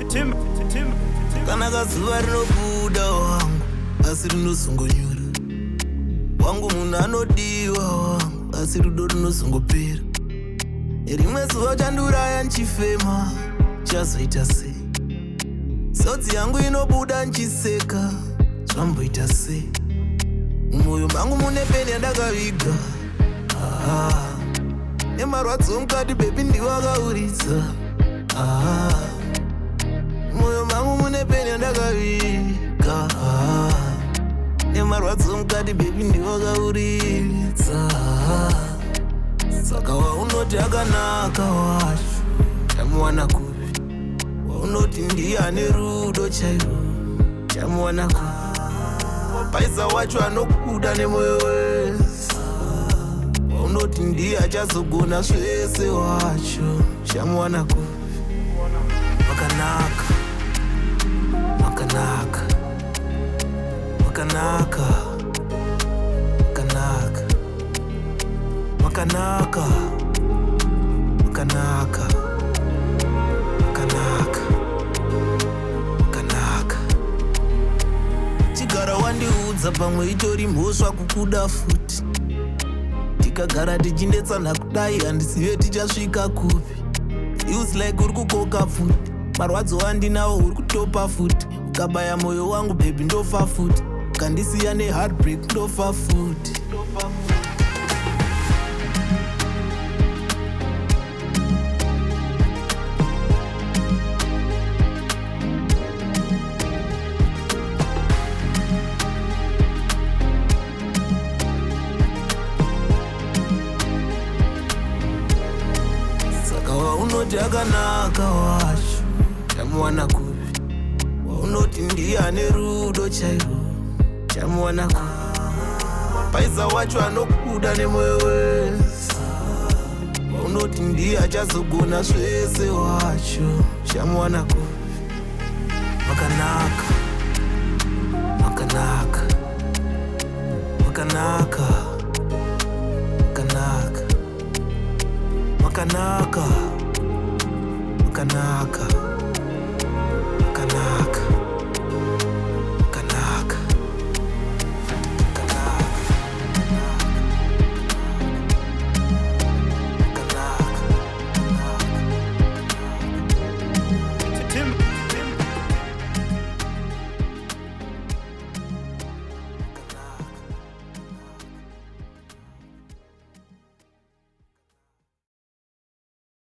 Kana kazuva rinobuda wangu asi rinozongonyura, wangu munhu anodiwa wangu asi rudo runozongopera. Rimwe zuva uchandiuraya nchifema, chazoita sei? Sodzi yangu inobuda nchiseka, zvamboita sei? Mumwoyo mangu mune peni yandakaviga, nemarwadzo mukati bebi ndiwakauridza. Mumwoyo mangu mune peni yandakaviga, nemarwadzo mukati bebi ndiwakauridza. Saka waunoti akanaka wacho chamuwana kupi? Waunoti ndiye ane rudo chairo chamuwana kupi? Wapaisa wacho anokuda nemwoyo wese, waunoti ndiye achazogona zvese wacho chamuwana kupi? Wakanaka, wakanaka, wakanaka, wakanaka, wakanaka, wakanaka, wakanaka, wakanaka. Chigara wandiudza pamwe itori mhosva kukuda futi. Tikagara tichindetsana kudai handisive tichasvika kupi. Feels like uri kukoka futi, marwadzo andinawo uri kutopa futi. Ukabaya moyo wangu baby ndofa futi, ukandisiya neheartbreak ndofa futi. Waunoti akanaka wacho chamuwana kupi? Waunoti ndiye ane rudo chairo chamuwana kupi? Wapaisa wacho anokuda nemwoyo wese, waunoti ndiye achazogona zvese wacho chamuwana kupi? Wakanaka, wakanaka, wakanaka, wakanaka, wakanaka, wakanaka.